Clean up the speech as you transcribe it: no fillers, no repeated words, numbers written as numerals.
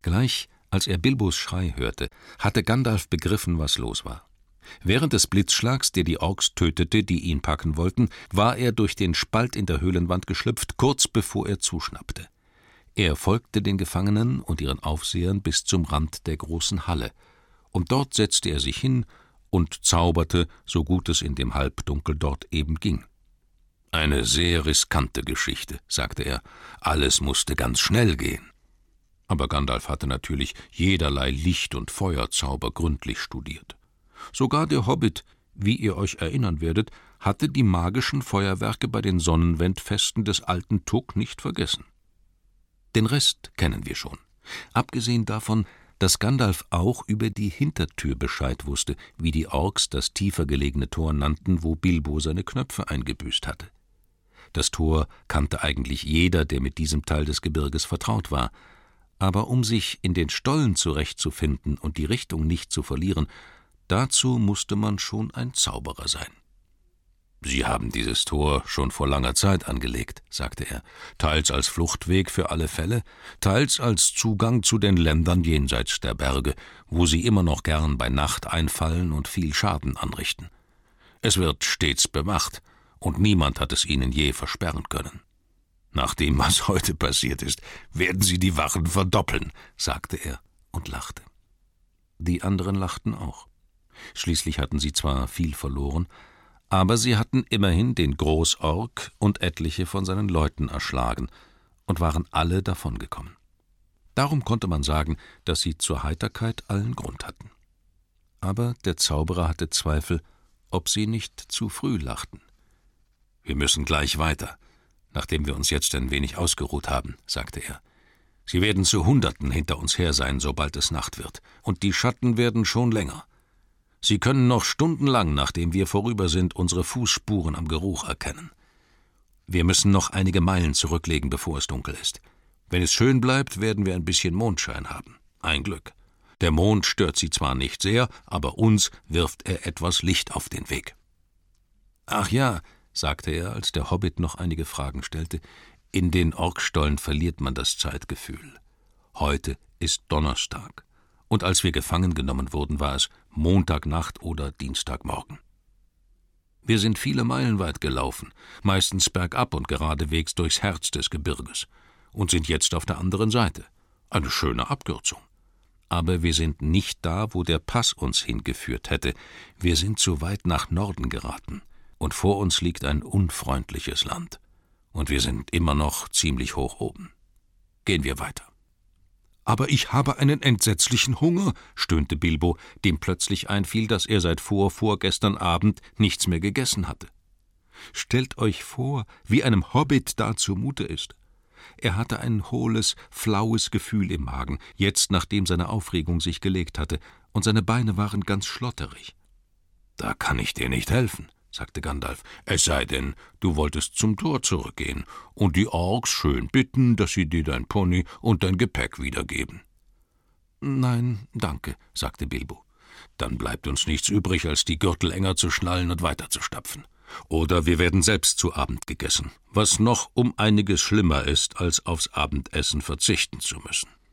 Gleich als er Bilbos Schrei hörte, hatte Gandalf begriffen, was los war. Während des Blitzschlags, der die Orks tötete, die ihn packen wollten, war er durch den Spalt in der Höhlenwand geschlüpft, kurz bevor er zuschnappte. Er folgte den Gefangenen und ihren Aufsehern bis zum Rand der großen Halle, und dort setzte er sich hin und zauberte, so gut es in dem Halbdunkel dort eben ging. »Eine sehr riskante Geschichte«, sagte er, »alles musste ganz schnell gehen.« Aber Gandalf hatte natürlich jederlei Licht- und Feuerzauber gründlich studiert. Sogar der Hobbit, wie ihr euch erinnern werdet, hatte die magischen Feuerwerke bei den Sonnenwendfesten des alten Tuck nicht vergessen. Den Rest kennen wir schon. Abgesehen davon, dass Gandalf auch über die Hintertür Bescheid wusste, wie die Orks das tiefer gelegene Tor nannten, wo Bilbo seine Knöpfe eingebüßt hatte. Das Tor kannte eigentlich jeder, der mit diesem Teil des Gebirges vertraut war. Aber um sich in den Stollen zurechtzufinden und die Richtung nicht zu verlieren, dazu musste man schon ein Zauberer sein. »Sie haben dieses Tor schon vor langer Zeit angelegt«, sagte er, »teils als Fluchtweg für alle Fälle, teils als Zugang zu den Ländern jenseits der Berge, wo Sie immer noch gern bei Nacht einfallen und viel Schaden anrichten. Es wird stets bewacht, und niemand hat es Ihnen je versperren können. Nach dem, was heute passiert ist, werden Sie die Wachen verdoppeln«, sagte er und lachte. Die anderen lachten auch. Schließlich hatten sie zwar viel verloren, aber sie hatten immerhin den Großork und etliche von seinen Leuten erschlagen und waren alle davongekommen. Darum konnte man sagen, dass sie zur Heiterkeit allen Grund hatten. Aber der Zauberer hatte Zweifel, ob sie nicht zu früh lachten. »Wir müssen gleich weiter, nachdem wir uns jetzt ein wenig ausgeruht haben«, sagte er. »Sie werden zu Hunderten hinter uns her sein, sobald es Nacht wird, und die Schatten werden schon länger. Sie können noch stundenlang, nachdem wir vorüber sind, unsere Fußspuren am Geruch erkennen. Wir müssen noch einige Meilen zurücklegen, bevor es dunkel ist. Wenn es schön bleibt, werden wir ein bisschen Mondschein haben. Ein Glück. Der Mond stört Sie zwar nicht sehr, aber uns wirft er etwas Licht auf den Weg.« »Ach ja«, sagte er, als der Hobbit noch einige Fragen stellte, »in den Orkstollen verliert man das Zeitgefühl. Heute ist Donnerstag, und als wir gefangen genommen wurden, war es Montagnacht oder Dienstagmorgen. Wir sind viele Meilen weit gelaufen, meistens bergab und geradewegs durchs Herz des Gebirges, und sind jetzt auf der anderen Seite. Eine schöne Abkürzung. Aber wir sind nicht da, wo der Pass uns hingeführt hätte. Wir sind zu weit nach Norden geraten, und vor uns liegt ein unfreundliches Land. Und wir sind immer noch ziemlich hoch oben. Gehen wir weiter.« »Aber ich habe einen entsetzlichen Hunger«, stöhnte Bilbo, dem plötzlich einfiel, dass er seit vorgestern Abend nichts mehr gegessen hatte. Stellt euch vor, wie einem Hobbit da zumute ist. Er hatte ein hohles, flaues Gefühl im Magen, jetzt nachdem seine Aufregung sich gelegt hatte, und seine Beine waren ganz schlotterig. »Da kann ich dir nicht helfen«, sagte Gandalf, »es sei denn, du wolltest zum Tor zurückgehen und die Orks schön bitten, dass sie dir dein Pony und dein Gepäck wiedergeben.« »Nein, danke«, sagte Bilbo. »Dann bleibt uns nichts übrig, als die Gürtel enger zu schnallen und weiterzustapfen. Oder wir werden selbst zu Abend gegessen, was noch um einiges schlimmer ist, als aufs Abendessen verzichten zu müssen.«